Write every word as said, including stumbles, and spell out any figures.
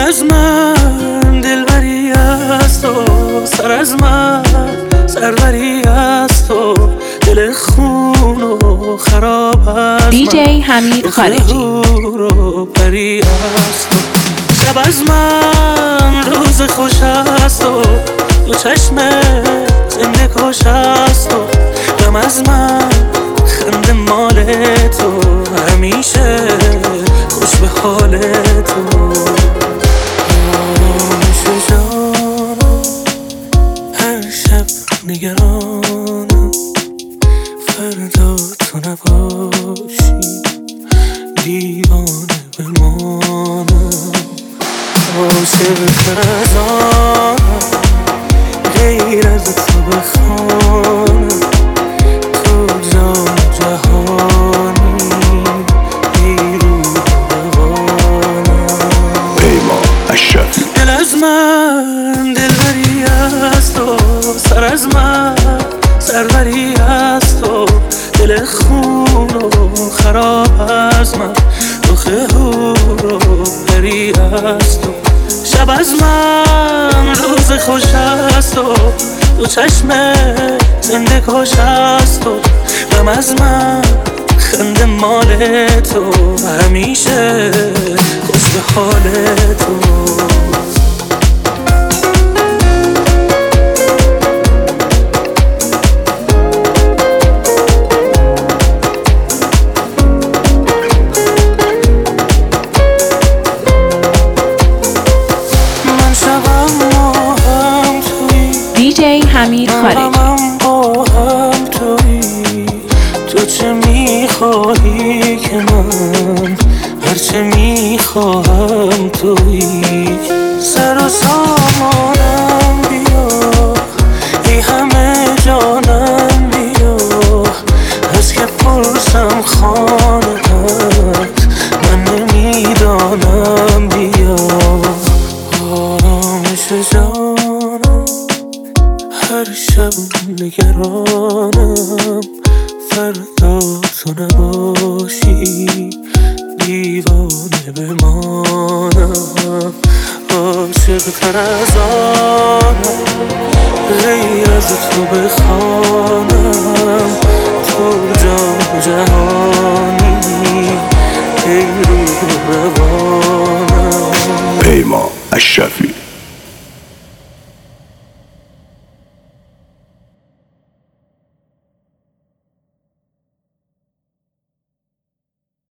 از من دلبری از تو، سر از من سروری از تو، دل خون و خراب از من، دی جی حمید خارجی رو پری از تو. شب از من روز خوش از تو، دو چشم زنده کش از تو، غم از من خنده مال تو، همیشه خوش به حال تو. آرامش جانم هر شب نگرانم، فردا تو نباشی دیوانه بمانم. عاشق تر از آنم غیر از تو بخوانم، تو جان جهانی بیرون روانم. پیمان اشرفی. دل از من دلبری از تو، سر از من سروری از تو، دل خون و خراب از من، رخ هور و پری از تو. شب از من روز خوش از تو، دو چشم زنده کش از تو، غم از من خنده مال تو، همیشه خوش به حال تو. دی جی حمید خارجی. من با هم تویی، تو چه میخواهی که من هرچه میخواهم تویی. سر و سامانم بیا، ای همه جانم بیا، از که پرسم خانه هست من نمیدانم. بیا آرامش جانم هر شب نگرانم، فردا تو نباشی دیوانه بمانم. عاشق تر از آنم غیر از تو بخوانم، تو جان جهانی ای روح روانم. پیمان اشرفی.